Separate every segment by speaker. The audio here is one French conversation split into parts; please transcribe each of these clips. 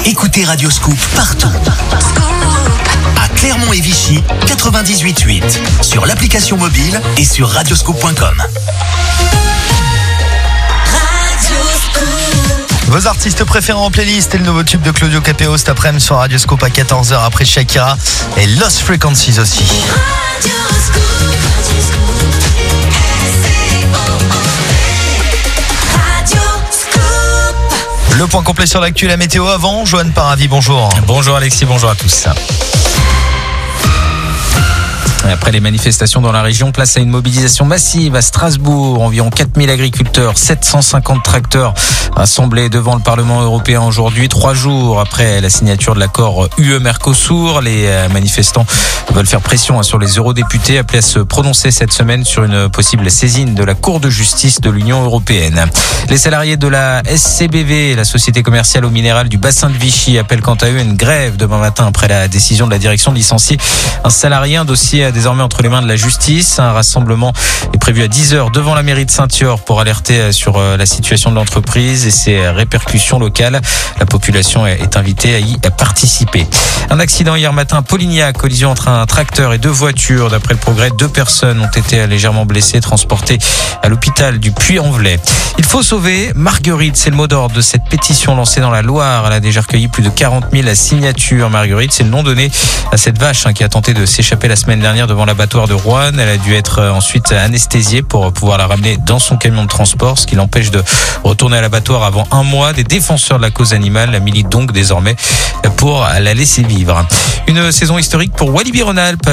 Speaker 1: Écoutez Radio Scoop partout. À Clermont et Vichy, 98.8. Sur l'application mobile et sur radioscoop.com.
Speaker 2: Vos artistes préférés en playlist et le nouveau tube de Claudio Capéo cet après-midi sur Radio Scoop à 14h après Shakira et Lost Frequencies aussi. Le point complet sur l'actu et la météo avant. Johan Paravi, bonjour.
Speaker 3: Bonjour Alexis, bonjour à tous. Après les manifestations dans la région, place à une mobilisation massive à Strasbourg. Environ 4000 agriculteurs, 750 tracteurs rassemblés devant le Parlement européen aujourd'hui, 3 jours après la signature de l'accord UE-Mercosur. Les manifestants veulent faire pression sur les eurodéputés appelés à se prononcer cette semaine sur une possible saisine de la Cour de justice de l'Union européenne. Les salariés de la SCBV, la société commerciale au minéral du bassin de Vichy, appellent quant à eux une grève demain matin après la décision de la direction de licencier un salarié. Un dossier désormais entre les mains de la justice. Un rassemblement est prévu à 10h devant la mairie de Saint-Thior pour alerter sur la situation de l'entreprise et ses répercussions locales. La population est invitée à y participer. Un accident hier matin à Polignac, collision entre un tracteur et 2 voitures. D'après le Progrès, 2 personnes ont été légèrement blessées, transportées à l'hôpital du Puy-en-Velay. Il faut sauver Marguerite, c'est le mot d'ordre de cette pétition lancée dans la Loire. Elle a déjà recueilli plus de 40 000 signatures. Marguerite, c'est le nom donné à cette vache qui a tenté de s'échapper la semaine dernière devant l'abattoir de Roanne. Elle a dû être ensuite anesthésiée pour pouvoir la ramener dans son camion de transport, ce qui l'empêche de retourner à l'abattoir avant 1 mois. Des défenseurs de la cause animale la militent donc désormais pour la laisser vivre. Une saison historique pour Walibi Rhône-Alpes,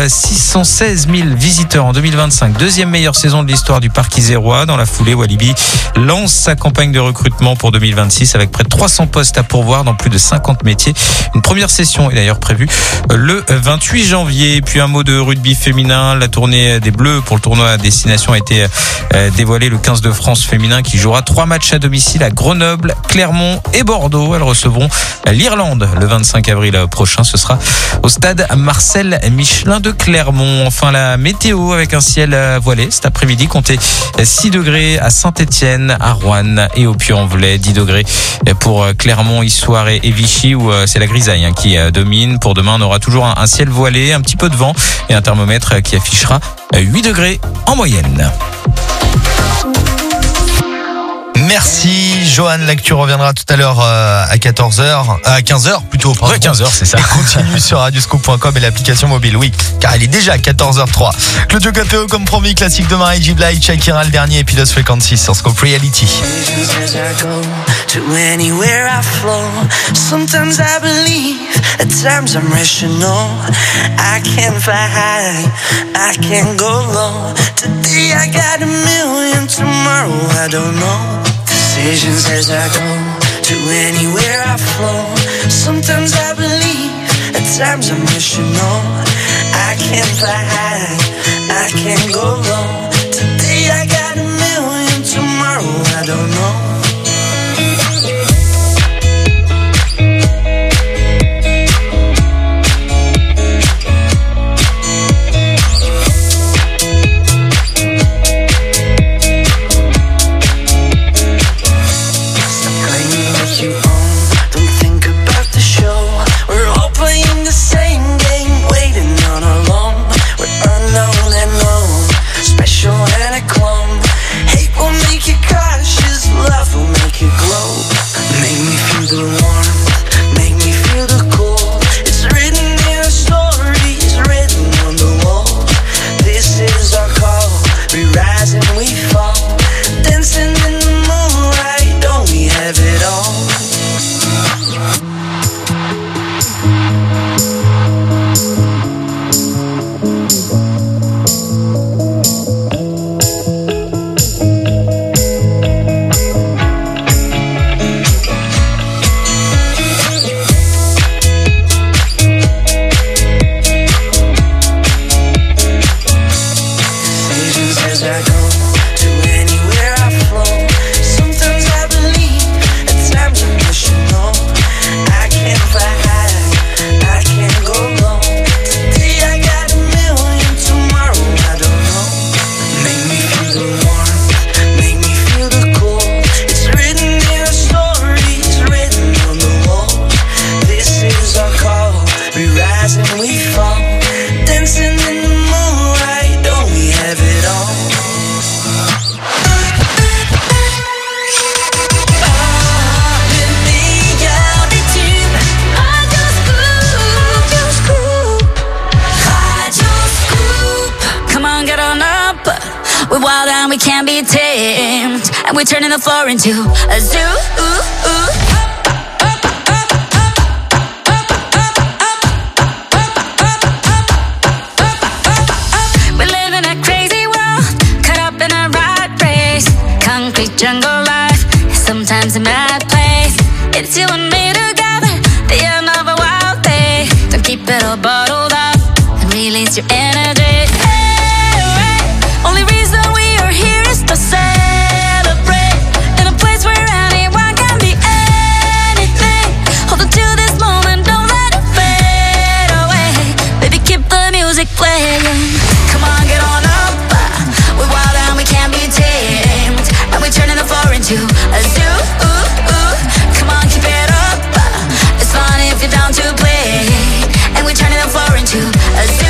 Speaker 3: 616 000 visiteurs en 2025, 2e meilleure saison de l'histoire du parc isérois. Dans la foulée, Walibi lance sa campagne de recrutement pour 2026 avec près de 300 postes à pourvoir dans plus de 50 métiers. Une première session est d'ailleurs prévue le 28 janvier. Puis un mot de rugby féminin. La tournée des Bleus pour le tournoi à destination a été dévoilée. Le 15 de France féminin qui jouera 3 matchs à domicile à Grenoble, Clermont et Bordeaux. Elles recevront l'Irlande le 25 avril prochain. Ce sera au stade Marcel Michelin de Clermont. Enfin, la météo avec un ciel voilé cet après-midi. Comptez 6 degrés à Saint-Étienne, à Roanne et au Puy-en-Velay. 10 degrés pour Clermont, Issoire et Vichy où c'est la grisaille qui domine. Pour demain, on aura toujours un ciel voilé, un petit peu de vent et un thermomètre qui affichera 8 degrés en moyenne.
Speaker 2: Merci Johan, l'actu reviendra tout à l'heure à 14h, à 15h plutôt.
Speaker 3: Ouais, 15h, c'est ça.
Speaker 2: Et continue sur radioscoop.com et l'application mobile, oui, car il est déjà 14h03. Claudio Capéo comme promis, classique de Mary J. Blige, Shakira le dernier et puis Lost Frequencies sur Scoop Reality.
Speaker 4: Sometimes I believe, at times I'm rational. I can fly high, I can go low. Today I got a million, tomorrow I don't know. Decisions as I go, to anywhere I flow. Sometimes I believe, at times I'm rational. I can fly high, I can go low. Today I got a million, tomorrow I don't know. Special
Speaker 5: we can't be tamed, and we're turning the floor into a zoo. We live in a crazy world, caught up in a rat race. Concrete jungle life, sometimes a mad place. It's you and me together, the end of a wild day. Don't keep it all bottled up and release your energy. Only reason we are here is to celebrate in a place where anyone can be anything. Hold on to this moment, don't let it fade away. Baby, keep the music playing. Come on, get on up. We're wild and we can't be tamed, and we're turning the floor into a zoo. Come on, keep it up. It's fun if you're down to play, and we're turning the floor into a zoo.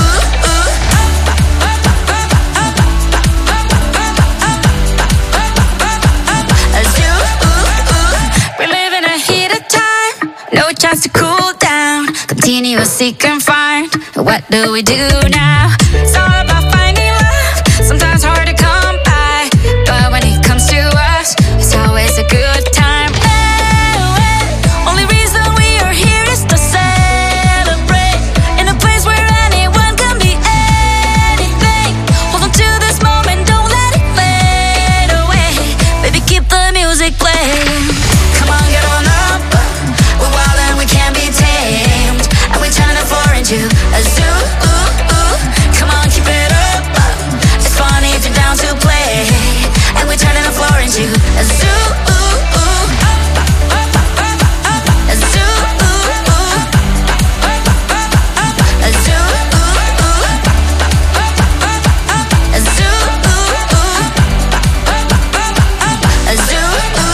Speaker 5: No chance to cool down, continue to seek and find. What do we do now? It's all about finding love, sometimes hard to come by, but when it comes to us, it's always a good time. Only reason we are here is to celebrate in a place where anyone can be anything. Hold on to this moment, don't let it fade away. Baby, keep the music playing. Come on, get on up. We're wild and we can't be tamed, and we're turning the floor into a zoo. Come on, keep it up. It's fun if you're down to play, and we're turning the floor into a zoo. A zoo. A zoo. A zoo. A zoo.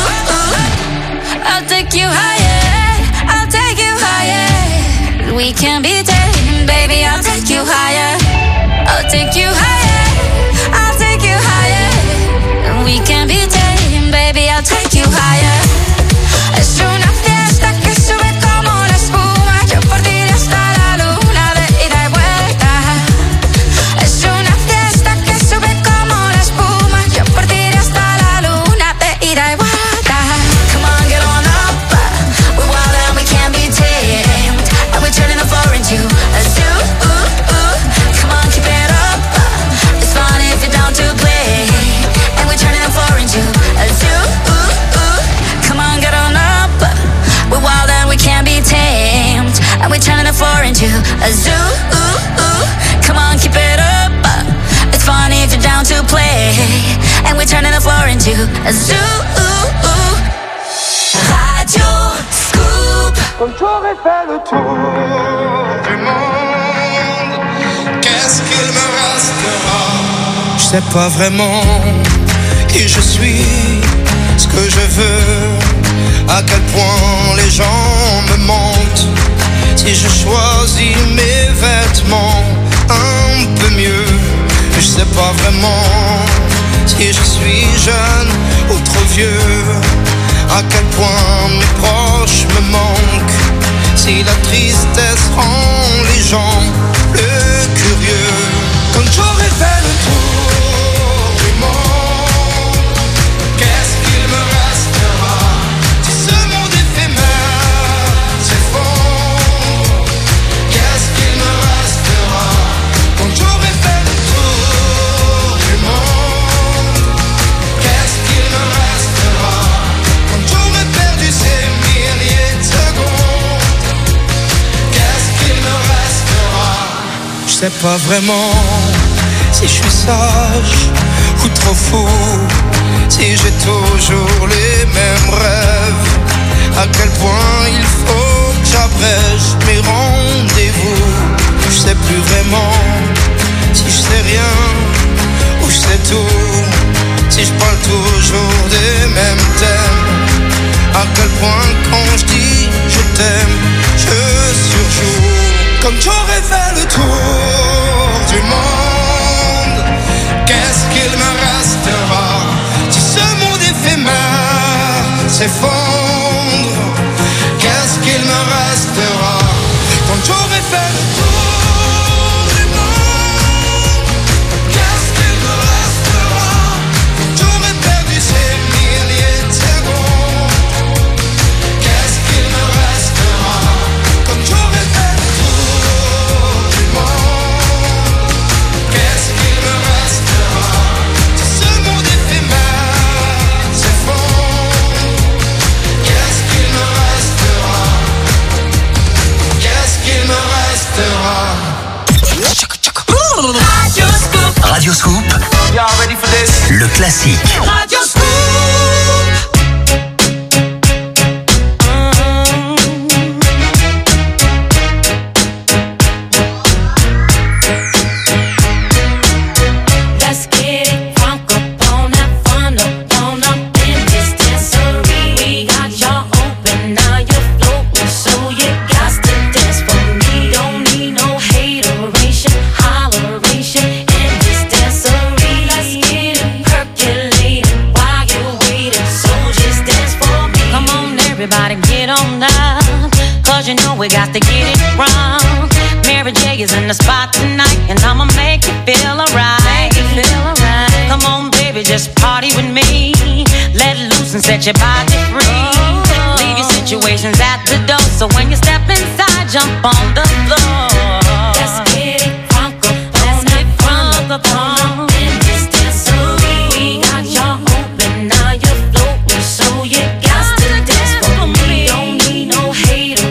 Speaker 5: I'll take you higher, I'll take you higher. We can be tamed, baby, I'll take you higher. I'll take you higher, I'll take you higher. We can be tamed, baby, I'll take you higher. Es una fiesta que sube como la espuma. Yo por ti iré hasta la luna de ida y vuelta. Es una fiesta que sube como la espuma. Yo por ti iré hasta la luna de ida y vuelta. Come on, get on up. We're wild and we can't be tamed, and we're turning the floor into a zoo. Come on, keep it up. It's fun if you're down to play, and we're turning the floor into a zoo. Come on, get on up. We're wild and we can't be tamed, and we're turning the floor into a zoo. Come on, keep it up. It's fun if you're down to play, and we're turning the floor into a zoo. Radio Scoop.
Speaker 6: Comme j'aurais fait le tour du monde, qu'est-ce qu'il me restera? Je sais pas vraiment qui je suis, ce que je veux, à quel point les gens me mentent. Si je choisis mes vêtements un peu mieux, je sais pas vraiment si je suis jeune ou trop vieux, à quel point mes proches me manquent, si la tristesse rend les gens plus curieux. Quand j'aurai fait le tour du monde, qu'est-ce qu'il me restera? Si ce monde éphémère s'effondre, qu'est-ce qu'il me restera? Quand j'aurai fait le tour du monde, qu'est-ce qu'il me restera? Quand j'aurai perdu ces milliers de secondes, qu'est-ce qu'il me restera? Je sais pas vraiment si je suis sage ou trop fou, si j'ai toujours les mêmes rêves, à quel point il faut que j'abrège mes rendez-vous. Je sais plus vraiment si je sais rien ou je sais tout, si je parle toujours des mêmes thèmes, à quel point quand je dis je t'aime, je surjoue. Comme j'aurais fait le tour du monde, qu'est-ce qu'il me restera? Si ce monde éphémère s'effondre, qu'est-ce qu'il me restera? Quand j'aurais fait le tour du monde, qu'est-ce qu'il me restera?
Speaker 1: classiques.
Speaker 4: Radio Scoop.
Speaker 7: You know we got to get it wrong. Mary J is in the spot tonight, and I'ma make you feel alright. Come on, baby, just party with me. Let loose and set your body free. Leave your situations at the door, so when you step inside, jump on the floor. Let's get it crunk up, let's get crunk up on in this dancery. We got y'all open, now you're floating, so you got to dance for me. Don't need no hater.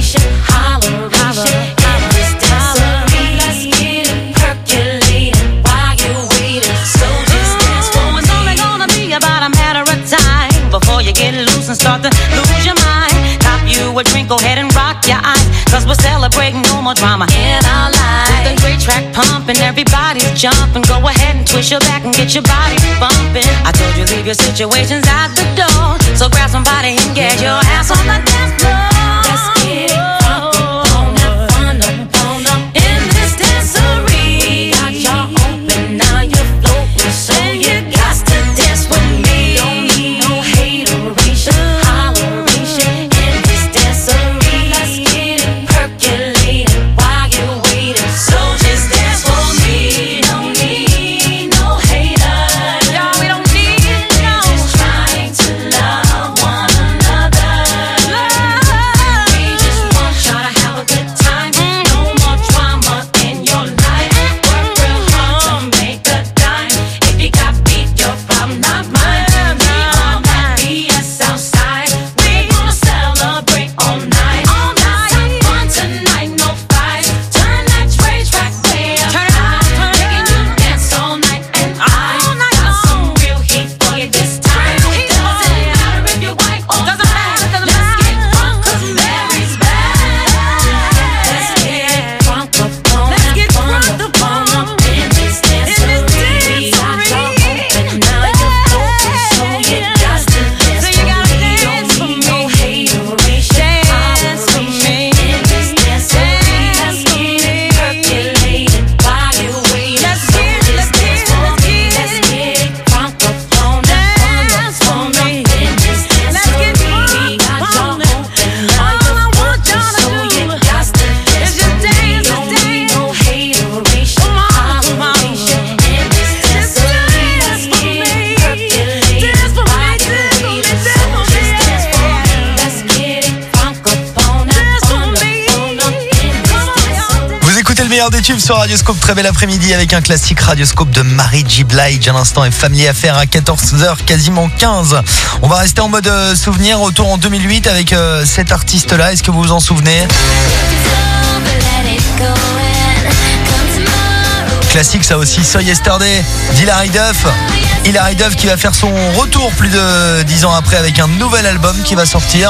Speaker 7: Before you get loose and start to lose your mind, cop you a drink, go ahead and rock your eyes, cause we're celebrating no more drama in our lives. With a great track pumping, everybody's jumping. Go ahead and twist your back and get your body bumping. I told you leave your situations at the door, so grab somebody and get your ass on the dance floor. Let's get it crunk up, on up in this dancery. Got y'all open, now you're floating, so you got to dance with me. Don't need no holleration in this dancery. Let's get it percolating while you're waiting, so just dance for me. Don't need no haters, y'all, we don't need no. Just trying to love one another. We just want y'all to have a good time. No more drama in your life. Work real hard to make a dime. If you got beat, your problem, not mine. We all got BS outside. We gonna celebrate all night. Have fun tonight, no fights. Turn that track way up high. Making you dance all night, and I got some real heat for you this time. Doesn't matter if you're white or black. Let's get drunk 'cause Mary's back. Let's get drunk up on that fun up in this dancery. Got y'all open, now you're floating, so you got to dance for me. Don't need no hateration, holleration in this dancery. Let's get it percolating while you're waiting, so just dance for me. Let's get it crunk up on that fun up in this dancery. Got y'all open, now you're floating, so you got to dance for me. Don't need no hateration, holleration in this dancery. Let's get it percolating while you're waiting, so just dance for me. Let's get it crunk up on that fun up in this dancery.
Speaker 2: Vous écoutez le meilleur des tubes sur Radioscope. Très bel après-midi avec un classique Radioscope de Mary J. Blige. À l'instant, et Family Affair à 14h, quasiment 15. On va rester en mode souvenir. Retour en 2008 avec cet artiste-là. Est-ce que vous vous en souvenez? Classique ça aussi, So Yesterday d'Hilary Duff. Hilary Duff qui va faire son retour plus de 10 ans après avec un nouvel album qui va sortir.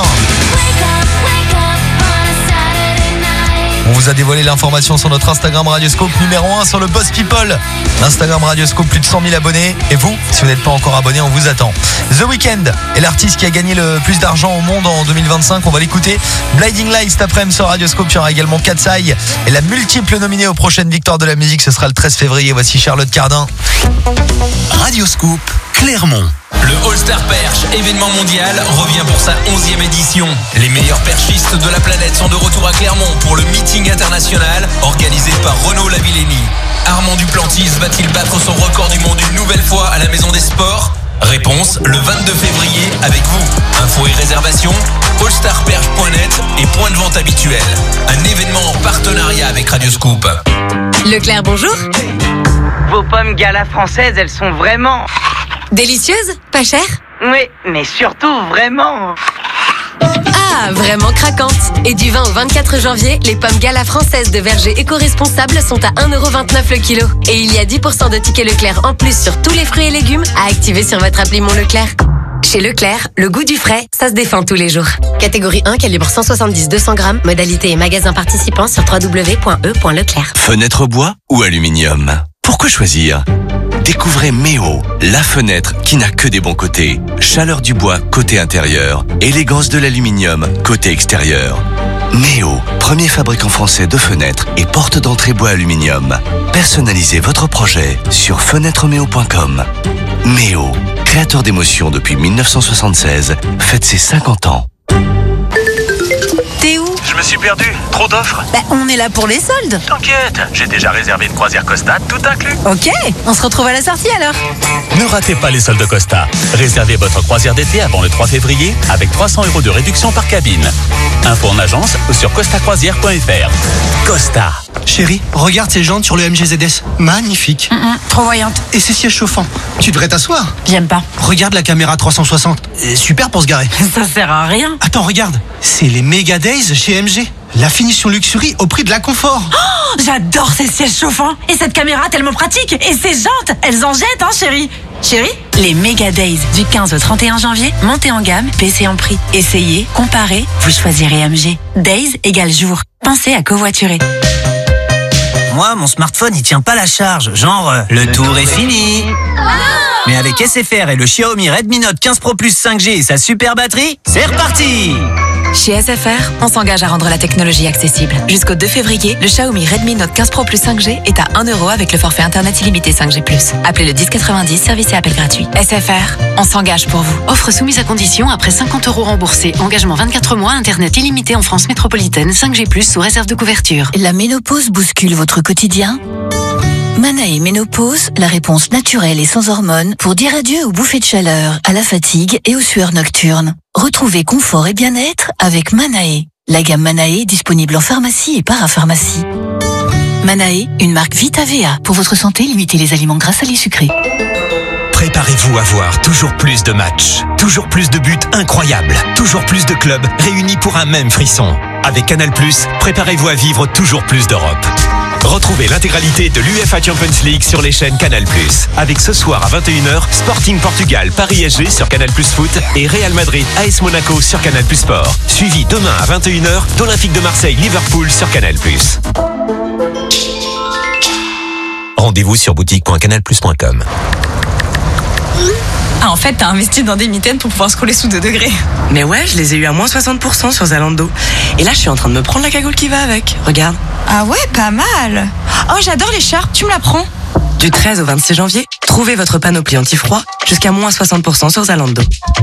Speaker 2: On vous a dévoilé l'information sur notre Instagram Radioscope, numéro 1 sur le Boss People. L'Instagram Radioscope, plus de 100 000 abonnés. Et vous, si vous n'êtes pas encore abonné, on vous attend. The Weeknd est l'artiste qui a gagné le plus d'argent au monde en 2025. On va l'écouter. Blinding Lights cet après-midi sur Radioscope. Il y aura également Katsai. Et la multiple nominée aux prochaines victoires de la musique, ce sera le 13 février. Voici Charlotte Cardin.
Speaker 1: Radioscope Clermont.
Speaker 8: Le All-Star Perche, événement mondial, revient pour sa 11e édition. Les meilleurs perchistes de la planète sont de retour à Clermont pour le meeting international organisé par Renaud Lavillenie. Armand Duplantis va-t-il battre son record du monde une nouvelle fois à la Maison des Sports? Réponse le 22 février avec vous. Infos et réservations, allstarperche.net et point de vente habituel. Un événement en partenariat avec Radioscoop.
Speaker 9: Leclerc, bonjour.
Speaker 10: Vos pommes Gala françaises, elles sont vraiment...
Speaker 9: Délicieuses? Pas chères?
Speaker 10: Oui, mais surtout vraiment...
Speaker 9: Ah, vraiment craquante. Et du 20 au 24 janvier, les pommes Gala françaises de verger éco-responsables sont à 1,29€ le kilo. Et il y a 10% de tickets Leclerc en plus sur tous les fruits et légumes à activer sur votre appli Mon Leclerc. Chez Leclerc, le goût du frais, ça se défend tous les jours. Catégorie 1, calibre 170-200 grammes. Modalité et magasin participant sur www.e.leclerc.
Speaker 11: Fenêtre bois ou aluminium? Pourquoi choisir? Découvrez Méo, la fenêtre qui n'a que des bons côtés. Chaleur du bois côté intérieur, élégance de l'aluminium côté extérieur. Méo, premier fabricant français de fenêtres et porte d'entrée bois aluminium. Personnalisez votre projet sur fenêtremeo.com. Méo, créateur d'émotions depuis 1976, fête ses 50 ans.
Speaker 12: T'es où?
Speaker 13: Je me suis perdu, trop d'offres.
Speaker 12: On est là pour les soldes.
Speaker 13: T'inquiète, j'ai déjà réservé une croisière Costa, tout inclus.
Speaker 12: Ok, on se retrouve à la sortie alors.
Speaker 14: Ne ratez pas les soldes Costa. Réservez votre croisière d'été avant le 3 février avec 300€ de réduction par cabine. Info en agence ou sur costacroisière.fr. Costa.
Speaker 15: Chérie, regarde ces jantes sur le MG ZS. Magnifique.
Speaker 12: Trop voyante.
Speaker 15: Et ces sièges chauffants. Tu devrais t'asseoir.
Speaker 12: J'aime pas.
Speaker 15: Regarde la caméra 360. Super pour se garer.
Speaker 12: Ça sert à rien.
Speaker 15: Attends, regarde. C'est les Mega Days chez MG. La finition luxury au prix de la confort.
Speaker 12: Oh, j'adore ces sièges chauffants. Et cette caméra tellement pratique. Et ces jantes, elles en jettent, hein, chérie. Chérie, les Mega Days du 15 au 31 janvier, montez en gamme, baissez en prix. Essayez, comparez, vous choisirez MG. Days égale jour. Pensez à covoiturer.
Speaker 16: Moi, mon smartphone, il tient pas la charge. Genre, le tour est fini. Mais avec SFR et le Xiaomi Redmi Note 15 Pro Plus 5G et sa super batterie, c'est reparti!
Speaker 17: Chez SFR, on s'engage à rendre la technologie accessible. Jusqu'au 2 février, le Xiaomi Redmi Note 15 Pro Plus 5G est à 1€ avec le forfait internet illimité 5G+. Appelez le 1090, service et appel gratuit. SFR, on s'engage pour vous.
Speaker 18: Offre soumise à condition après 50€ remboursés. Engagement 24 mois, internet illimité en France métropolitaine, 5G+, sous réserve de couverture.
Speaker 19: La ménopause bouscule votre quotidien ? Manae Ménopause, la réponse naturelle et sans hormones pour dire adieu aux bouffées de chaleur, à la fatigue et aux sueurs nocturnes. Retrouvez confort et bien-être avec Manae. La gamme Manae disponible en pharmacie et parapharmacie. Manae, une marque Vitavea. Pour votre santé, limitez les aliments gras, salés, sucrés.
Speaker 20: Préparez-vous à voir toujours plus de matchs, toujours plus de buts incroyables, toujours plus de clubs réunis pour un même frisson. Avec Canal+, préparez-vous à vivre toujours plus d'Europe. Retrouvez l'intégralité de l'UEFA Champions League sur les chaînes Canal+. Avec ce soir à 21h, Sporting Portugal, Paris SG sur Canal+ Foot et Real Madrid, AS Monaco sur Canal+ Sport. Suivi demain à 21h d'Olympique de Marseille, Liverpool sur Canal+. Rendez-vous sur boutique.canalplus.com.
Speaker 12: Ah, en fait, t'as investi dans des mitaines pour pouvoir scroller sous 2 degrés.
Speaker 21: Mais ouais, je les ai eu à moins 60% sur Zalando. Et là, je suis en train de me prendre la cagoule qui va avec. Regarde.
Speaker 12: Ah ouais, pas mal. Oh, j'adore l'écharpe, tu me la prends?
Speaker 21: Du 13 au 26 janvier, trouvez votre panoplie anti-froid jusqu'à moins 60% sur Zalando.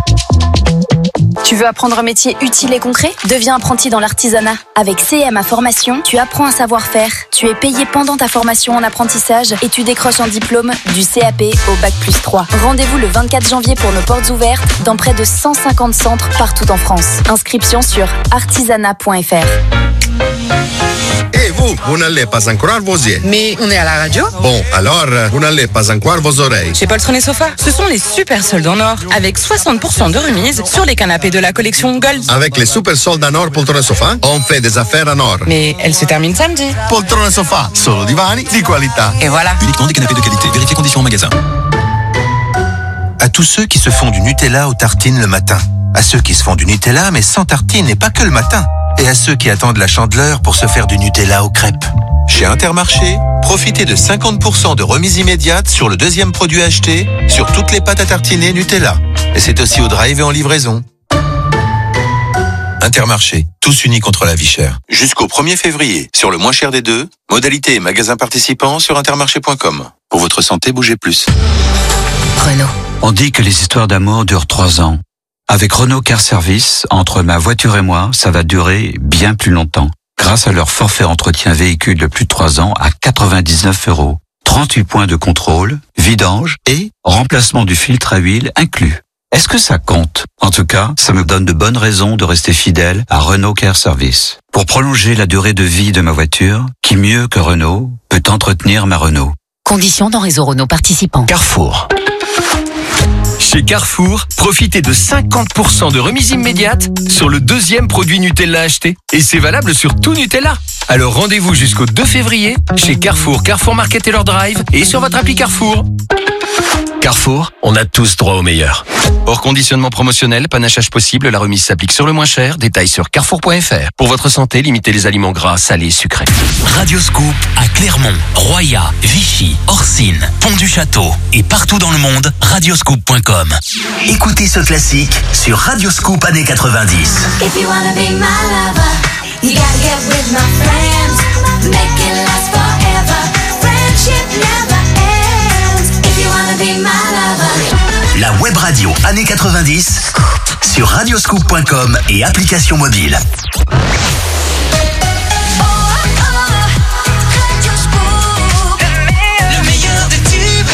Speaker 22: Tu veux apprendre un métier utile et concret? Deviens apprenti dans l'artisanat. Avec CMA Formation, tu apprends un savoir-faire. Tu es payé pendant ta formation en apprentissage et tu décroches un diplôme du CAP au Bac+3. Rendez-vous le 24 janvier pour nos portes ouvertes dans près de 150 centres partout en France. Inscription sur artisanat.fr.
Speaker 23: Et vous n'allez pas encore vos yeux.
Speaker 21: Mais on est à la radio?
Speaker 23: Bon, alors, vous n'allez pas encore vos oreilles.
Speaker 21: Chez Poltron et Sofa, ce sont les super soldes en or, avec 60% de remise sur les canapés de la collection Gold.
Speaker 23: Avec les super soldes en or Poltron et Sofa, on fait des affaires en or.
Speaker 21: Mais elle se termine samedi.
Speaker 23: Poltron et Sofa, solo divani di qualità.
Speaker 21: Et voilà.
Speaker 24: Uniquement des canapés de qualité. Vérifiez conditions en magasin.
Speaker 25: À tous ceux qui se font du Nutella aux tartines le matin. À ceux qui se font du Nutella mais sans tartines et pas que le matin. Et à ceux qui attendent la Chandeleur pour se faire du Nutella aux crêpes. Chez Intermarché, profitez de 50% de remise immédiate sur le deuxième produit acheté sur toutes les pâtes à tartiner Nutella. Et c'est aussi au drive et en livraison. Intermarché, tous unis contre la vie chère. Jusqu'au 1er février, sur le moins cher des deux, modalités et magasins participants sur intermarché.com. Pour votre santé, bougez plus.
Speaker 26: Renault. On dit que les histoires d'amour durent 3 ans. Avec Renault Car Service, entre ma voiture et moi, ça va durer bien plus longtemps. Grâce à leur forfait entretien véhicule de plus de 3 ans à 99 €. 38 points de contrôle, vidange et remplacement du filtre à huile inclus. Est-ce que ça compte? En tout cas, ça me donne de bonnes raisons de rester fidèle à Renault Car Service. Pour prolonger la durée de vie de ma voiture, qui mieux que Renault peut entretenir ma Renault?
Speaker 18: Conditions dans réseau Renault participant.
Speaker 25: Carrefour.
Speaker 2: Chez Carrefour, profitez de 50% de remise immédiate sur le deuxième produit Nutella acheté. Et c'est valable sur tout Nutella. Alors rendez-vous jusqu'au 2 février chez Carrefour, Carrefour Market Taylor Drive et sur votre appli Carrefour. Carrefour, on a tous droit au meilleur. Hors conditionnement promotionnel, panachage possible, la remise s'applique sur le moins cher. Détails sur carrefour.fr. Pour votre santé, limitez les aliments gras, salés et sucrés.
Speaker 1: Radioscoop à Clermont, Roya, Vichy, Orsine, Pont-du-Château et partout dans le monde, radioscoop.com. Écoutez ce classique sur Radioscoop années 90.
Speaker 3: If you wanna be my lover, you gotta get with my friends. Make it last forever. Friendship never ends. If you wanna be my lover.
Speaker 1: La web radio années 90 sur radioscoop.com et application mobile.
Speaker 3: Le meilleur des tubes.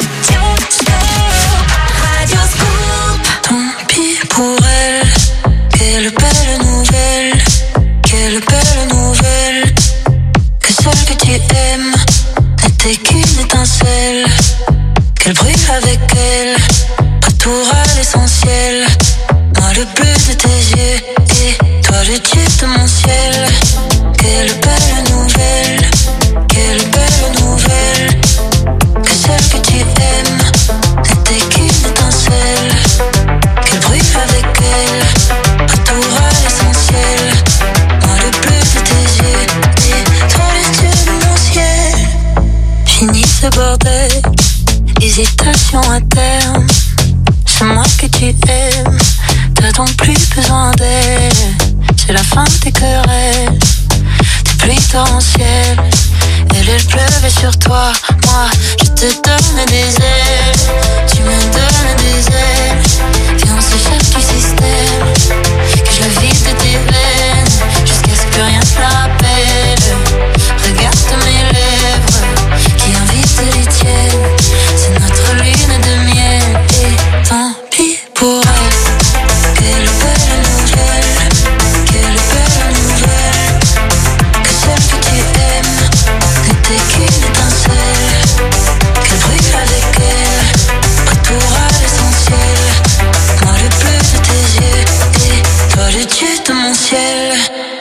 Speaker 4: Tant pis pour elle. Quelle belle nouvelle. Quelle belle nouvelle. Que celle que tu aimes n'était qu'une étincelle. Qu'elle brille avec elle. Retour à l'essentiel. Moi le bleu de tes yeux et toi le dieu de mon ciel. Quelle belle nouvelle. Quelle belle nouvelle. Que celle que tu aimes n'était qu'une étincelle. Qu'elle brille avec elle. Retour à l'essentiel. Moi le bleu de tes yeux et toi le dieu de mon ciel. Fini ce bordel. Hésitation à terme. C'est moi que tu aimes. T'as donc plus besoin d'elle. C'est la fin des querelles. Des pluies torrentielles. Elle pleuvait sur toi. Moi je te donne des ailes. Tu me donnes des ailes. Viens on s'échappe du système. Que je le vide de tes veines. Jusqu'à ce que rien te la rappelle. Regarde mes lèvres qui invitent les tiennes. C'est notre lune de miel. Et tant pis pour elle. Quelle belle nouvelle. Quelle belle nouvelle. Que celle que tu aimes n'était qu'une étincelle. Qu'elle brille avec elle. Retour à l'essentiel. Moi le bleu de tes yeux et toi le dieu de mon ciel.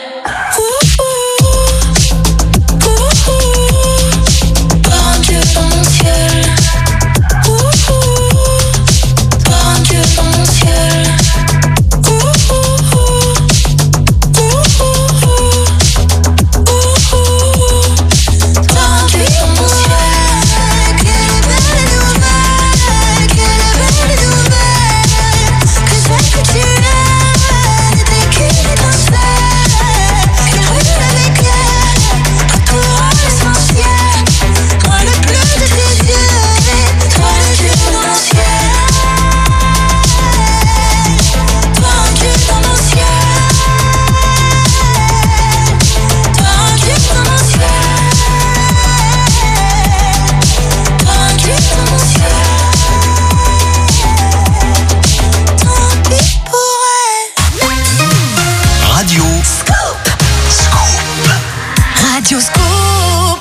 Speaker 4: Par un dieu dans mon ciel. Par un dieu dans mon ciel. Par un dieu dans mon ciel. Quelle belle nouvelle. Quelle belle nouvelle. Que celle que tu aimes n'était qu'une étincelle. Qu'elle brûle avec elle. Retour à l'essentiel. Moi le bleu de tes yeux et toi le dieu dans mon ciel. Toi un dieu dans mon ciel. Toi un dieu dans mon ciel. Toi un dieu dans mon ciel. Tant pis pour elle.
Speaker 1: Radio Scoop. Scoop.
Speaker 3: Radio Scoop.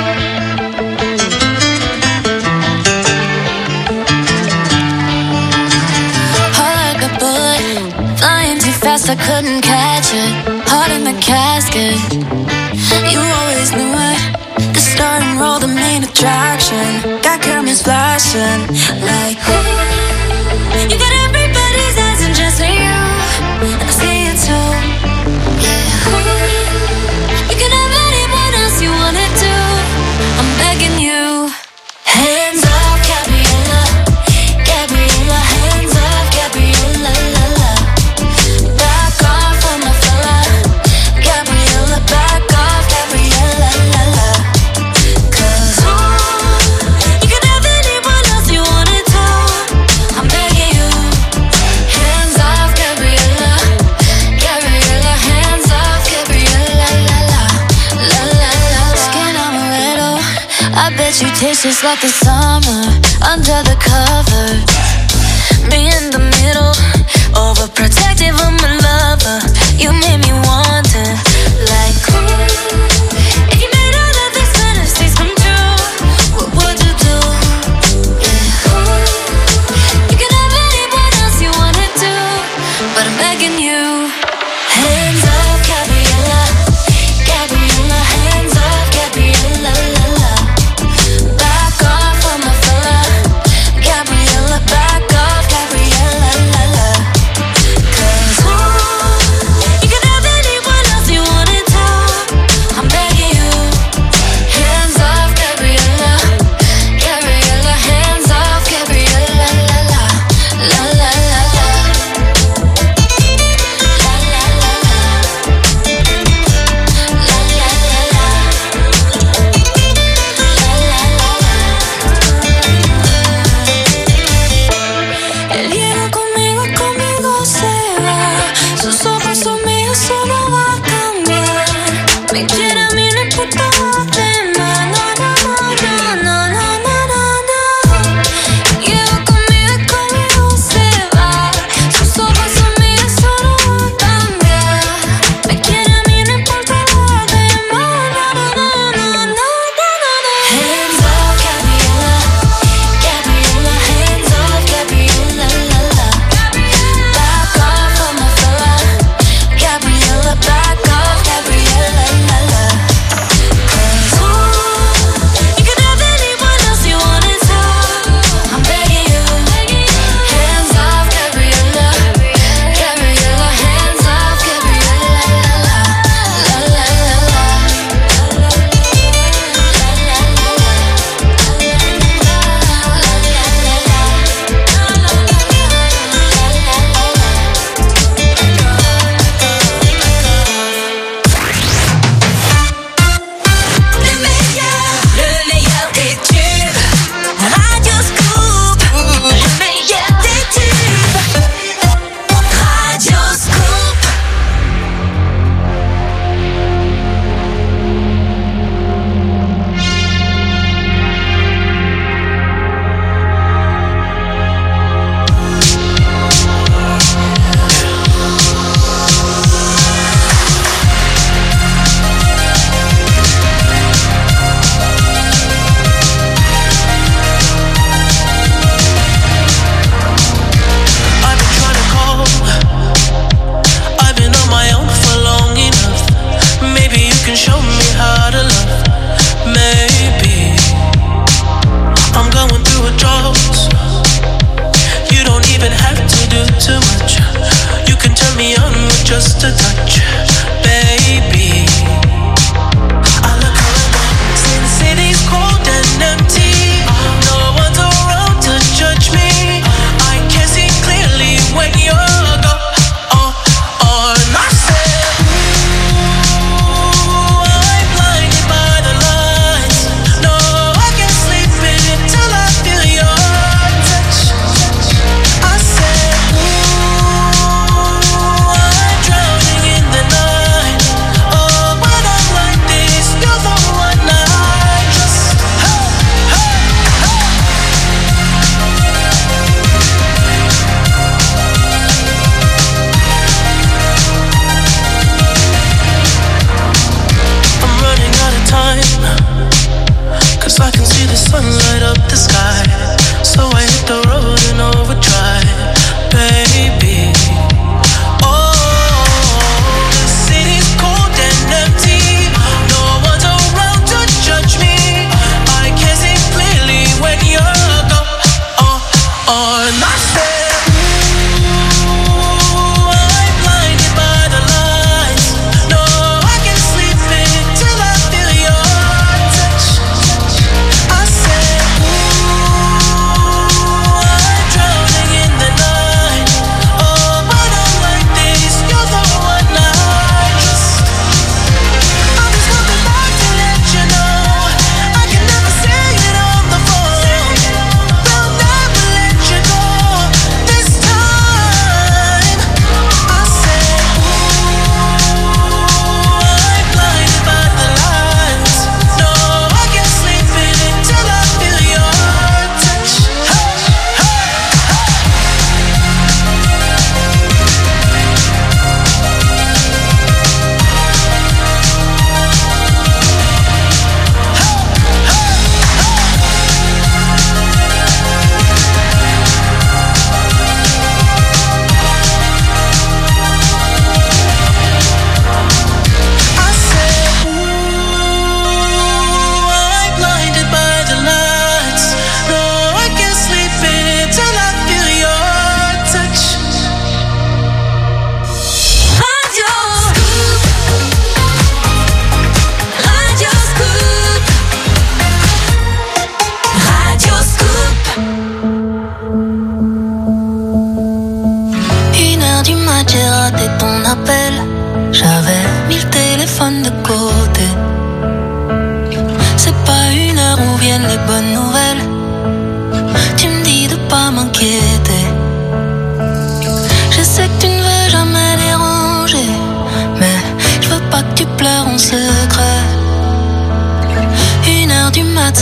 Speaker 4: Heart like a bullet, flying too fast, I couldn't catch it. Heart in the casket, you always knew it. The star and roll, the main attraction. Got cameras flashing, like ooh. You got everybody's eyes and just for you. I see it too, yeah. Ooh. You can have anyone else you wanna do. I'm begging you. Hands off, Gabriella. Gabriella, hands off, Gabriella, la la. Back off on my fella. Gabriella, back off, Gabriella, la la. 'Cause you can have anyone else you wanna do. I'm begging you. Hands off, Gabriella. Gabriella, hands off, Gabriella, la la. La la la. Skin amaretto. I bet you taste just like the summer under the covers. Me in the middle, overprotective of my lover. You made me wonder, like, ooh, if you made all of these fantasies come true, what would you do? Yeah, ooh, you can have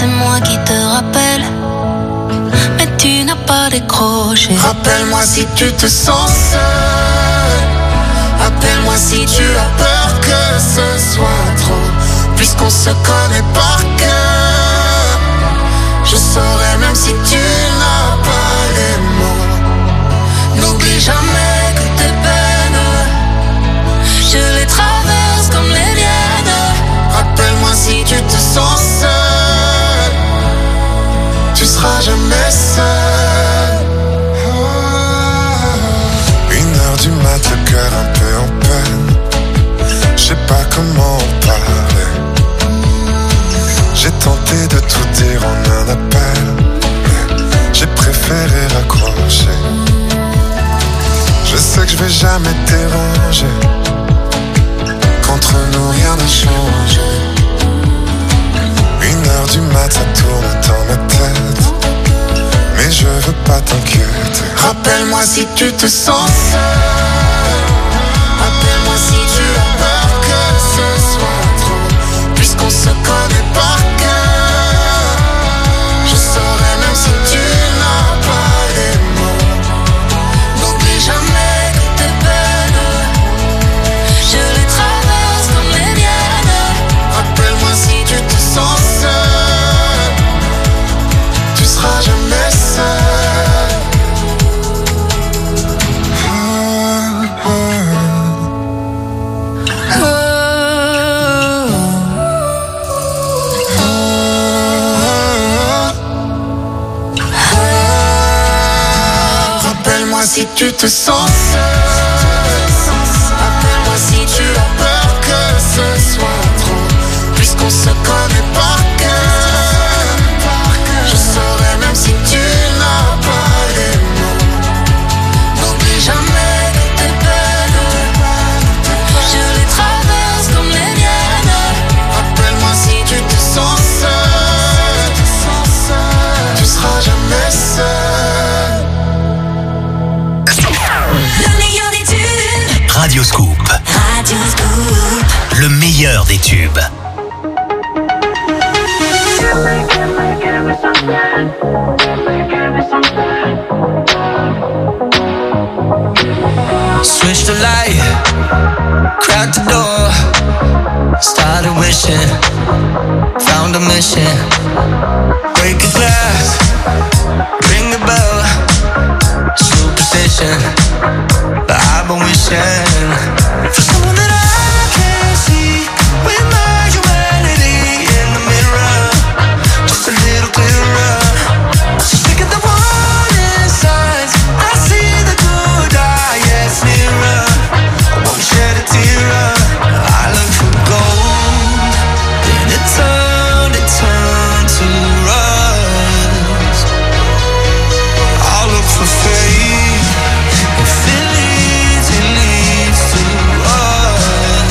Speaker 4: c'est moi qui te rappelle. Mais tu n'as pas décroché.
Speaker 3: Rappelle-moi si tu te sens seul. Appelle-moi si tu as peur que ce soit trop. Puisqu'on se connaît par cœur, je saurais même si tu n'as pas les mots. N'oublie jamais que tes peines, je les traverse comme les miennes. Rappelle-moi si tu te sens seul, tu seras jamais seul.
Speaker 5: 1h du mat, le cœur un peu en peine. Je sais pas comment en parler. J'ai tenté de tout dire en un appel, j'ai préféré raccrocher. Je sais que je vais jamais te déranger. Qu'entre nous rien n'a changé. 1h du mat, ça tourne dans ma tête, mais je veux pas t'inquiéter.
Speaker 3: Rappelle-moi si tu te sens seul. Appelle-moi si tu as peur que ce soit trop. Puisqu'on se connaît par cœur, je saurais même si tu n'as pas les mots. N'oublie jamais que tes peines, je les traverse comme les miennes. Rappelle-moi si tu te sens seul, tu seras jamais seul. Si tu te sens seul, appelle-moi si tu as peur que ce soit trop. Puisqu'on se connaît par cœur, je saurais même si tu n'as pas les mots. N'oublie jamais que tes peines, je les traverse comme les miennes. Appelle-moi si tu te sens seul, tu seras jamais seul.
Speaker 1: Radio Scoop.
Speaker 3: Radio Scoop.
Speaker 1: Le meilleur des tubes.
Speaker 3: Switch the light, crack the door, started wishing, found a mission. Break a glass, ring the bell, superstition. But I've been wishing for someone that I can't see, with my humanity in the mirror, just a little clearer. So sick of the warning signs, I see the good, it's nearer. I won't shed a tear. I look for gold, then it turned to rust. I'll look for faith, if it leads to us.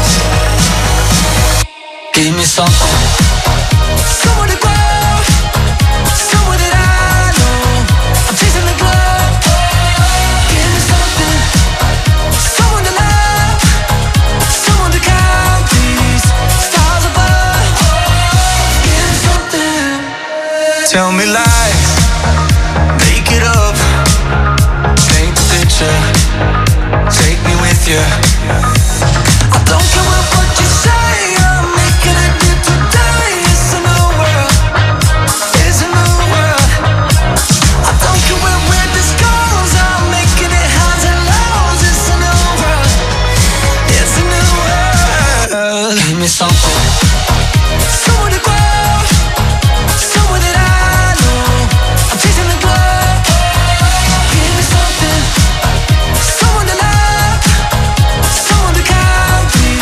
Speaker 3: Give me something, someone to grow, someone that I know. I'm chasing the glow. Give me something, someone to love, someone to count these stars above. Give me something, tell me lies, make it up, paint the picture, take me with you. I don't care what you say, I'm making it new today. It's a new world, it's a new world. I don't care where this goes, I'm making it highs and lows. It's a new world, it's a new world. Give me something, someone to grow, someone that I know. I'm chasing the glow. Give me something, someone to love, someone to count me.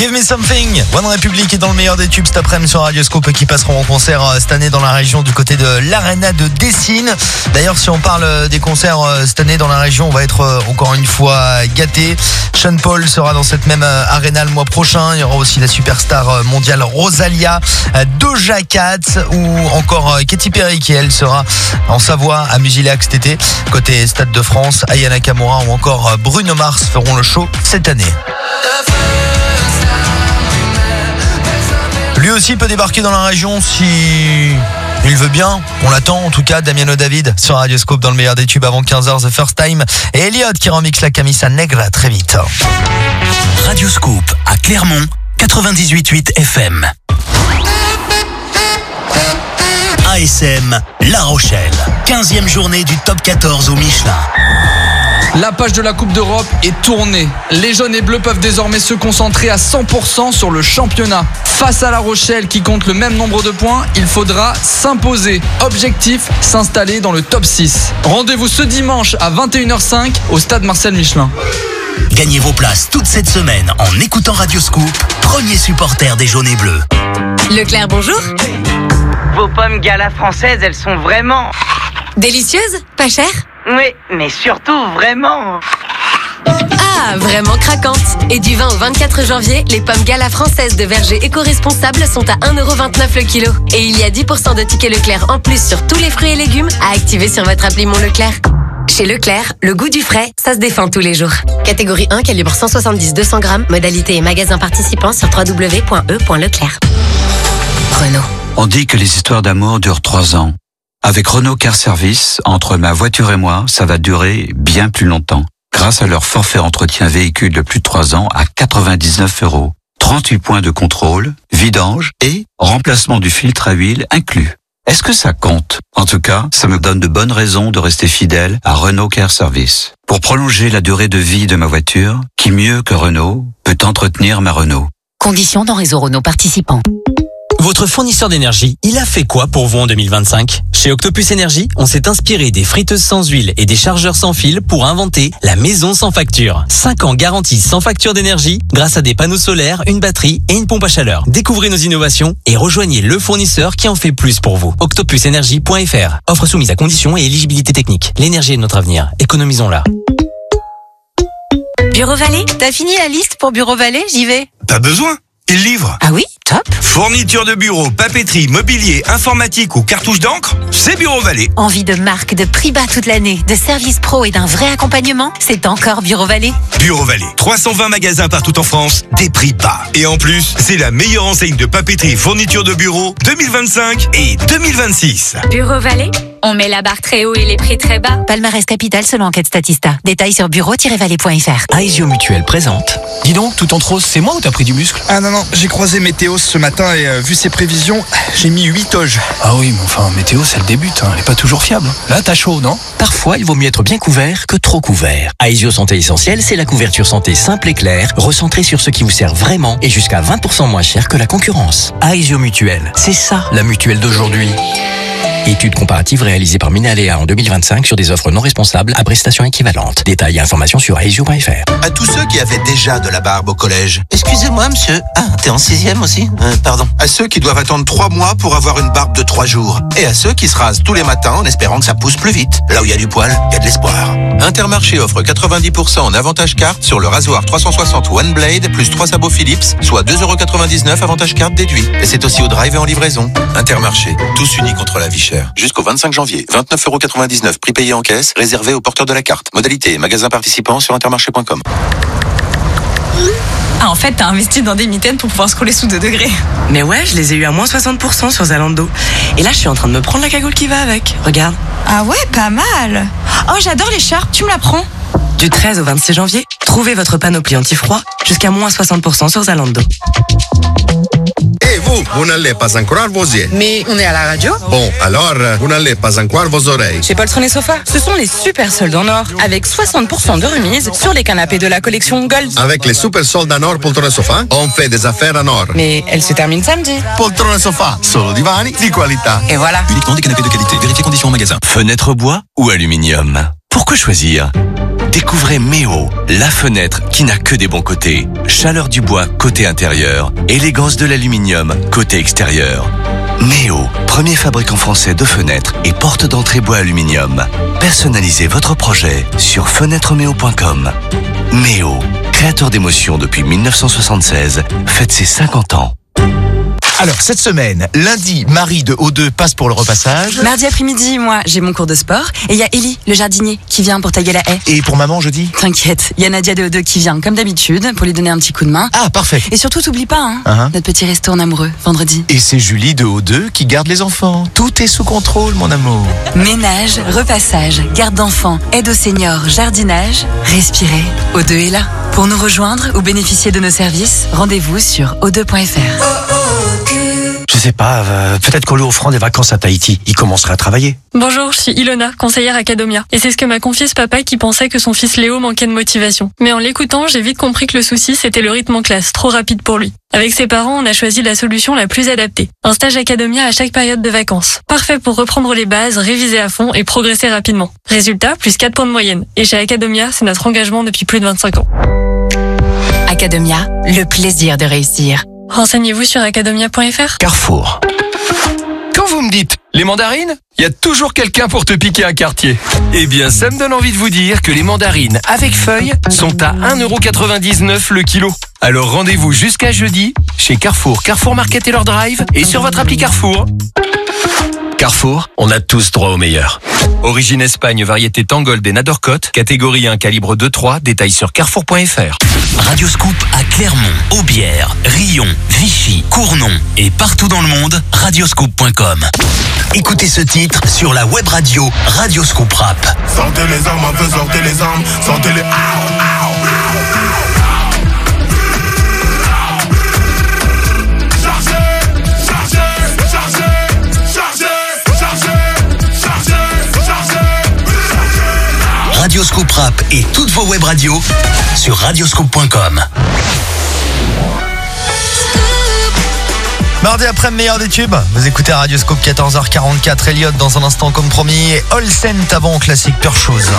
Speaker 6: Give Me Something. One Republic est dans le meilleur des tubes cet après-midi sur Radio Scoop, qui passeront en concert cette année dans la région du côté de l'Arena de Dessines. D'ailleurs, si on parle des concerts cette année dans la région, on va être encore une fois gâtés. Sean Paul sera dans cette même Arena le mois prochain. Il y aura aussi la superstar mondiale Rosalia, Doja Cat ou encore Katy Perry qui elle sera en Savoie à Musilac cet été. Côté Stade de France, Aya Nakamura ou encore Bruno Mars feront le show cette année. Lui aussi peut débarquer dans la région si il veut bien. On l'attend en tout cas. Damiano David sur Radio Scoop dans le meilleur des tubes avant 15h, The First Time. Et Elliot qui remixe la Camisa Negra très vite.
Speaker 1: Radio Scoop à Clermont, 98.8 FM. ASM La Rochelle, 15e journée du top 14 au Michelin.
Speaker 7: La page de la Coupe d'Europe est tournée. Les jaunes et bleus peuvent désormais se concentrer à 100% sur le championnat. Face à La Rochelle qui compte le même nombre de points, il faudra s'imposer. Objectif, s'installer dans le top 6. Rendez-vous ce dimanche à 21h05 au stade Marcel Michelin.
Speaker 1: Gagnez vos places toute cette semaine en écoutant Radio Scoop, premier supporter des jaunes et bleus.
Speaker 8: Leclerc, bonjour.
Speaker 9: Vos pommes Gala françaises, elles sont vraiment...
Speaker 8: Délicieuses, pas chères?
Speaker 9: Oui, mais surtout vraiment...
Speaker 8: Ah, vraiment craquantes. Et du 20 au 24 janvier, les pommes Gala françaises de verger éco-responsables sont à 1,29€ le kilo. Et il y a 10% de tickets Leclerc en plus sur tous les fruits et légumes à activer sur votre appli Mon Leclerc. Chez Leclerc, le goût du frais, ça se défend tous les jours. Catégorie 1, calibre 170-200 grammes. Modalité et magasin participant sur www.e.leclerc.
Speaker 26: Renault. On dit que les histoires d'amour durent 3 ans. Avec Renault Car Service, entre ma voiture et moi, ça va durer bien plus longtemps. Grâce à leur forfait entretien véhicule de plus de 3 ans à 99€. 38 points de contrôle, vidange et remplacement du filtre à huile inclus. Est-ce que ça compte? En tout cas, ça me donne de bonnes raisons de rester fidèle à Renault Car Service. Pour prolonger la durée de vie de ma voiture, qui mieux que Renault peut entretenir ma Renault?
Speaker 18: Conditions dans réseau Renault participant.
Speaker 10: Votre fournisseur d'énergie, il a fait quoi pour vous en 2025? Chez Octopus Énergie, on s'est inspiré des friteuses sans huile et des chargeurs sans fil pour inventer la maison sans facture. 5 ans garantie sans facture d'énergie grâce à des panneaux solaires, une batterie et une pompe à chaleur. Découvrez nos innovations et rejoignez le fournisseur qui en fait plus pour vous. Octopusenergie.fr. Offre soumise à conditions et éligibilité technique. L'énergie est notre avenir. Économisons-la.
Speaker 8: Bureau Vallée, t'as fini la liste pour Bureau Vallée? J'y vais.
Speaker 11: Pas besoin. Il livre.
Speaker 8: Ah oui? Top.
Speaker 11: Fourniture de bureau, papeterie, mobilier, informatique ou cartouche d'encre, c'est Bureau Vallée.
Speaker 8: Envie de marque, de prix bas toute l'année, de services pro et d'un vrai accompagnement? C'est encore Bureau Vallée.
Speaker 11: Bureau Vallée, 320 magasins partout en France, des prix bas. Et en plus, c'est la meilleure enseigne de papeterie, fourniture de bureau 2025 et 2026.
Speaker 8: Bureau Vallée, on met la barre très haut et les prix très bas. Palmarès Capital selon enquête Statista. Détails sur bureau-vallée.fr.
Speaker 27: Aesio Mutuel présente. Dis donc, tout en trop, c'est moi ou t'as pris du muscle?
Speaker 28: Ah non, j'ai croisé Météo ce matin et vu ses prévisions, j'ai mis 8 toges.
Speaker 27: Ah oui, mais enfin, Météo, c'est le début, elle est pas toujours fiable. Là, t'as chaud, non? Parfois, il vaut mieux être bien couvert que trop couvert. Aesio Santé Essentielle, c'est la couverture santé simple et claire, recentrée sur ce qui vous sert vraiment et jusqu'à 20% moins cher que la concurrence. Aesio Mutuel, c'est ça, la mutuelle d'aujourd'hui. Étude comparative réalisée par Minalea en 2025 sur des offres non responsables à prestations équivalentes. Détails et informations sur aesio.fr.
Speaker 25: À tous ceux qui avaient déjà de la barbe au collège. Excusez-moi, monsieur. Ah, t'es en 6e aussi? Pardon. À ceux qui doivent attendre 3 mois pour avoir une barbe de 3 jours. Et à ceux qui se rasent tous les matins en espérant que ça pousse plus vite. Là où il y a du poil, il y a de l'espoir. Intermarché offre 90% en avantage carte sur le rasoir 360 One Blade plus 3 sabots Philips, soit 2,99€ avantage carte déduit. Et c'est aussi au drive et en livraison. Intermarché, tous unis contre la vie chère. Jusqu'au 25 janvier, 29,99€ prix payé en caisse, réservé aux porteurs de la carte. Modalité et magasin participant sur intermarché.com.
Speaker 21: Ah, en fait, t'as investi dans des mitaines pour pouvoir scroller sous 2 degrés.
Speaker 9: Mais ouais, je les ai eu à moins 60% sur Zalando. Et là, je suis en train de me prendre la cagoule qui va avec. Regarde.
Speaker 21: Ah ouais, pas mal. Oh, j'adore l'écharpe, tu me la prends?
Speaker 9: Du 13 au 26 janvier, trouvez votre panoplie anti-froid jusqu'à moins 60% sur Zalando.
Speaker 23: Et vous n'allez pas encore vos yeux.
Speaker 21: Mais on est à la radio.
Speaker 23: Bon, alors, vous n'allez pas encore vos oreilles.
Speaker 21: Chez Poltron et Sofa, ce sont les super soldes en or, avec 60% de remise sur les canapés de la collection Gold.
Speaker 23: Avec les super soldes en or Poltron et Sofa, on fait des affaires en or.
Speaker 21: Mais elle se termine samedi.
Speaker 23: Poltron et Sofa, solo divani di qualità.
Speaker 21: Et voilà.
Speaker 24: Uniquement des canapés de qualité. Vérifiez conditions en magasin.
Speaker 20: Fenêtre bois ou aluminium? Pourquoi choisir?
Speaker 12: Découvrez Méo, la fenêtre qui n'a que des bons côtés. Chaleur du bois côté intérieur, élégance de l'aluminium côté extérieur. Méo, premier fabricant français de fenêtres et porte d'entrée bois aluminium. Personnalisez votre projet sur fenêtremeo.com. Méo, créateur d'émotions depuis 1976, fête ses 50 ans.
Speaker 13: Alors, cette semaine, lundi, Marie de O2 passe pour le repassage.
Speaker 21: Mardi après-midi, moi, j'ai mon cours de sport. Et il y a Ellie, le jardinier, qui vient pour tailler la haie.
Speaker 13: Et pour maman, jeudi?
Speaker 21: T'inquiète, il y a Nadia de O2 qui vient, comme d'habitude, pour lui donner un petit coup de main.
Speaker 13: Ah, parfait.
Speaker 21: Et surtout, t'oublies pas, notre petit resto en amoureux, vendredi.
Speaker 13: Et c'est Julie de O2 qui garde les enfants. Tout est sous contrôle, mon amour.
Speaker 21: Ménage, repassage, garde d'enfants, aide aux seniors, jardinage, respirez. O2 est là. Pour nous rejoindre ou bénéficier de nos services, rendez-vous sur o2.fr.
Speaker 27: Je sais pas, peut-être qu'en lui offrant des vacances à Tahiti, il commencerait à travailler.
Speaker 14: Bonjour, je suis Ilona, conseillère Academia. Et c'est ce que m'a confié ce papa qui pensait que son fils Léo manquait de motivation. Mais en l'écoutant, j'ai vite compris que le souci, c'était le rythme en classe, trop rapide pour lui. Avec ses parents, on a choisi la solution la plus adaptée. Un stage Academia à chaque période de vacances. Parfait pour reprendre les bases, réviser à fond et progresser rapidement. Résultat, plus 4 points de moyenne. Et chez Academia, c'est notre engagement depuis plus de 25 ans.
Speaker 18: Academia, le plaisir de réussir.
Speaker 14: Renseignez-vous sur academia.fr.
Speaker 2: Carrefour. Quand vous me dites les mandarines, il y a toujours quelqu'un pour te piquer un quartier. Eh bien, ça me donne envie de vous dire que les mandarines avec feuilles sont à 1,99€ le kilo. Alors rendez-vous jusqu'à jeudi chez Carrefour, Carrefour Market et leur drive et sur votre appli Carrefour. Carrefour, on a tous droit au meilleur. Origine Espagne, variété Tangold et Nadorcote, catégorie 1, calibre 2-3, détails sur carrefour.fr.
Speaker 1: Radioscoop à Clermont, Aubière, Rion, Vichy, Cournon et partout dans le monde, radioscoop.com. Écoutez ce titre sur la web radio Radioscoop Rap.
Speaker 5: Sortez les armes, un peu sortez les armes, sortez les...
Speaker 1: Radioscoop Rap et toutes vos web radios sur radioscoop.com.
Speaker 6: Mardi après meilleur des tubes, vous écoutez Radioscoop 14h44, Elliott dans un instant comme promis, et All Saint avant classique Pure Chose.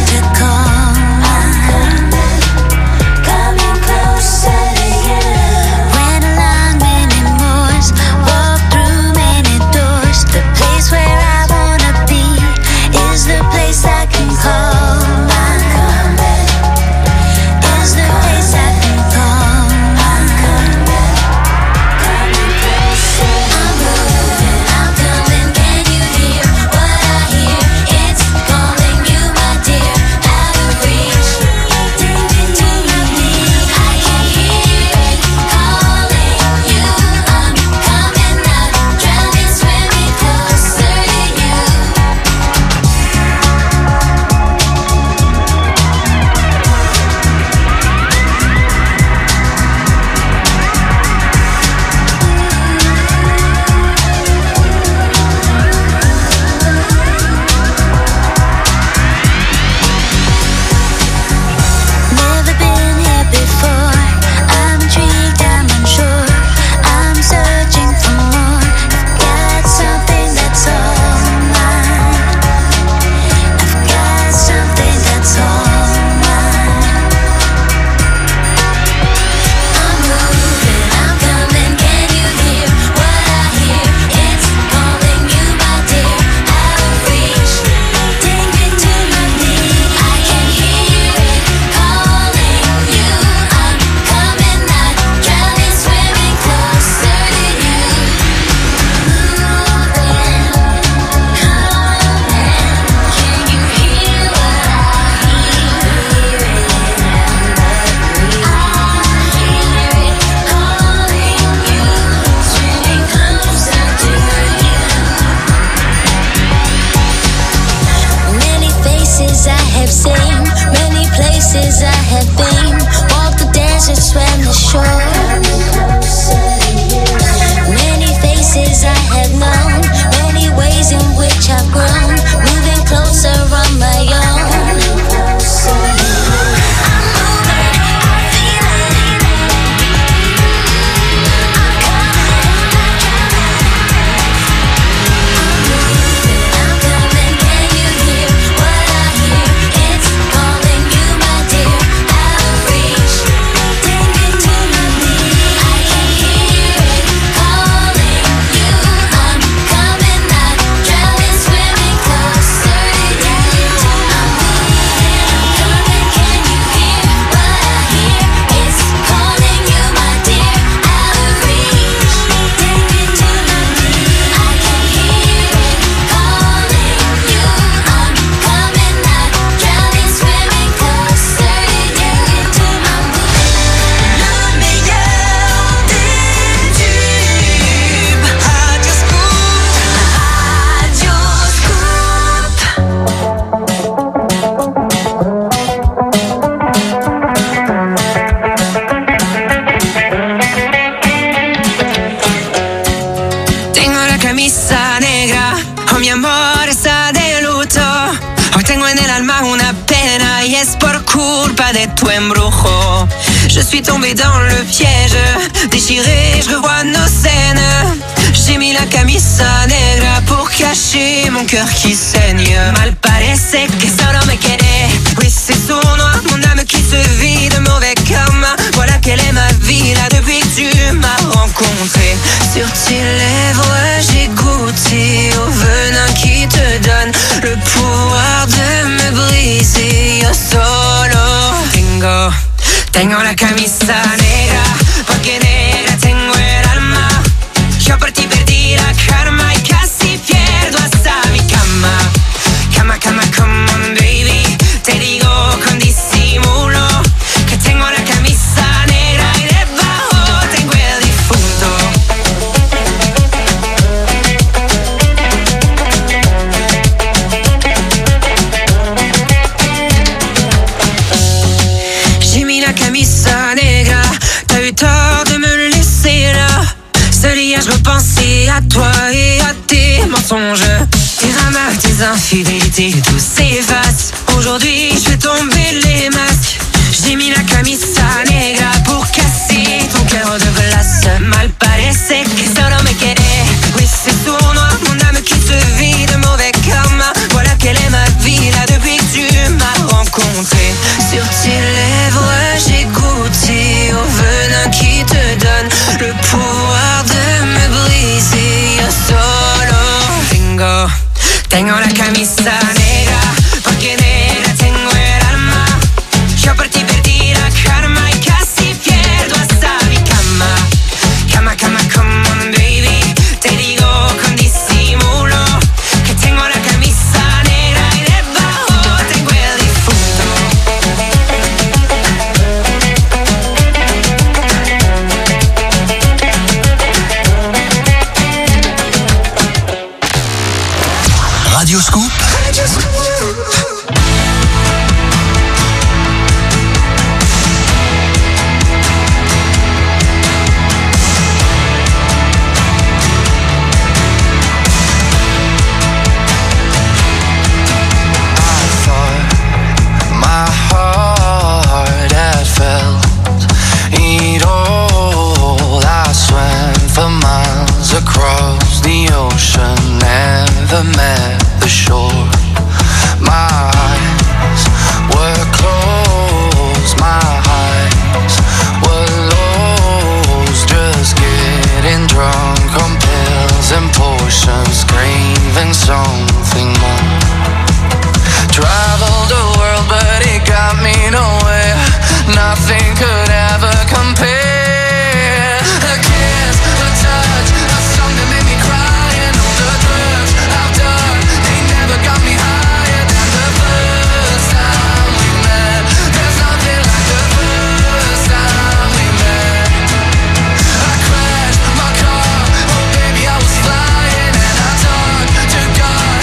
Speaker 4: Coming closer to you.
Speaker 3: de tu embrujo. Je suis tombé dans le piège, déchiré, je revois nos scènes. J'ai mis la camisa negra pour cacher mon cœur qui saigne. Mal parece que solo me quiere. Oui, c'est sournois, mon âme qui se vide, mauvais karma. Voilà quelle est ma vie là depuis que tu m'as rencontré. Sur tes lèvres, j'ai goûté au venin qui te donne le pouvoir de me briser. Yo solo tengo la camisa negra, porque negra tengo el alma. Yo por ti perdí la karma y casi pierdo hasta mi cama. Cama, cama, come on baby, te digo con disimulo que tengo la camisa negra y debajo tengo el difunto. J'ai mis la camisa negra, t'as eu tort de me laisser là. Seul hier je repensais à toi et à tes mensonges. Tes dramas, tes infidélités, tout s'efface. Aujourd'hui je fais tomber les masques. J'ai mis la camisa negra pour casser ton cœur de glace. Mal parece que solo me quiere. Oui, c'est sournois, mon âme qui se vide, mauvais karma. Voilà quelle est ma vie là depuis que tu m'as rencontré. Sur tes lèvres j'ai goûté au venin qui te donne le pouvoir de me briser. Yo solo tengo la camisa negra, porque negra tengo el alma. Yo por ti perdí la karma y casi pierdo hasta mi cama. Cama, cama, come on baby, te digo con disimulo que tengo la camisa negra y debajo tengo el difunto.
Speaker 1: Radio Scoop.
Speaker 7: My heart had felt it all. I swam for miles across the ocean, never met the shore. My eyes were closed, my eyes were lost, just getting drunk on pills and potions, craving something more. Traveled the world but it got me nowhere. Nothing could ever compare. A kiss, a touch, a song that made me cry, and all the drugs I've done, they never got me higher than the first time we met. There's nothing like the first time we met. I crashed my car, oh baby I was flying, and I talked to God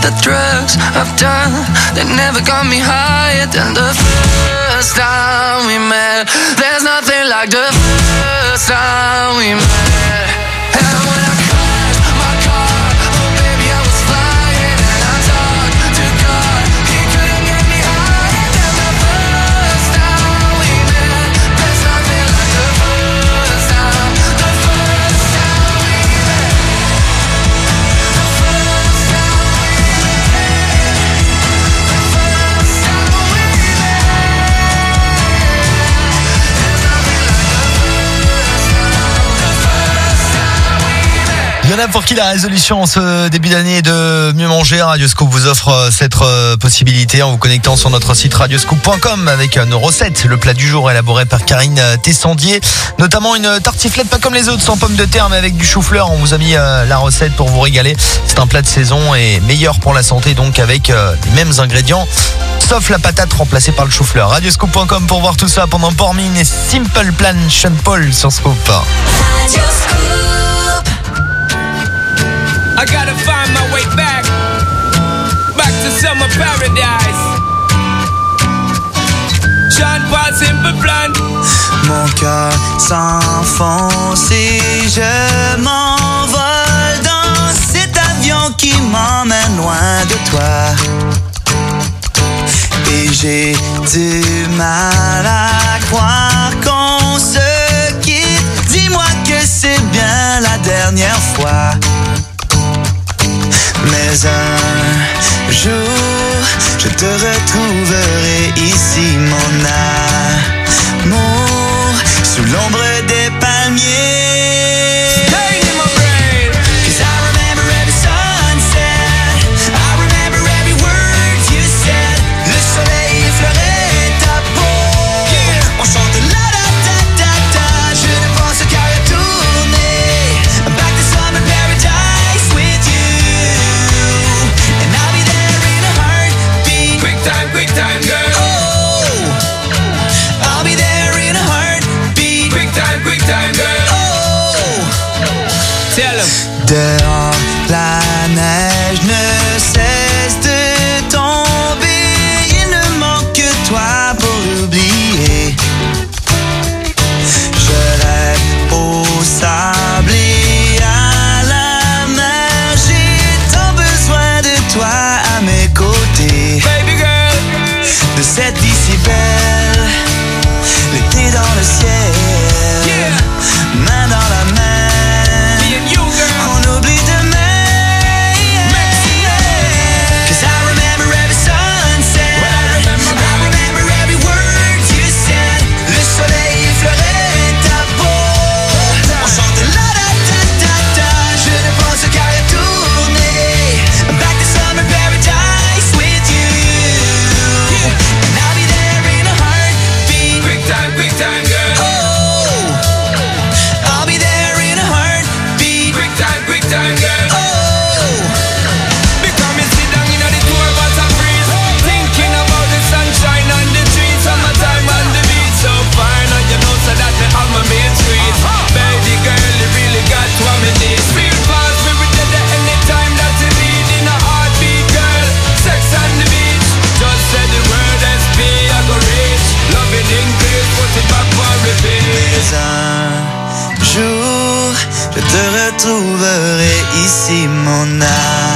Speaker 7: the drugs I've done, they never got me higher than the first time we met. There's nothing like the first time we met. And when I crashed my car, oh baby I was flying, and I talked to God, he couldn't get me higher than the first time we met. There's nothing like the first time, the first time we met. The first time we met. The first time we
Speaker 6: Il y en a pour qui la résolution en ce début d'année est de mieux manger. Radioscoop vous offre cette possibilité en vous connectant sur notre site radioscoop.com avec nos recettes. Le plat du jour élaboré par Karine Tessandier, notamment une tartiflette pas comme les autres, sans pommes de terre mais avec du chou-fleur. On vous a mis la recette pour vous régaler. C'est un plat de saison et meilleur pour la santé, donc avec les mêmes ingrédients, sauf la patate remplacée par le chou-fleur. Radioscoop.com pour voir tout ça pendant Pormin et Simple Plan, Sean Paul sur Scoop.
Speaker 10: I gotta find my way back to summer paradise. Sean Paul, Simple Plan.
Speaker 11: Mon cœur s'enfonce et je m'envole dans cet avion qui m'emmène loin de toi. Et j'ai du mal à croire qu'on se quitte. Dis-moi que c'est bien la dernière fois. Mais un jour, je te retrouverai ici, mon amour, sous l'ombre des palmiers. Dehors, la neige ne cesse de tomber. Il ne manque que toi pour l'oublier. Je rêve au sable et à la mer. J'ai tant besoin de toi à mes côtés. Baby girl, de cette vie si belle, l'été dans le ciel, yeah. Main dans la main. Un jour, je te retrouverai ici, mon âme.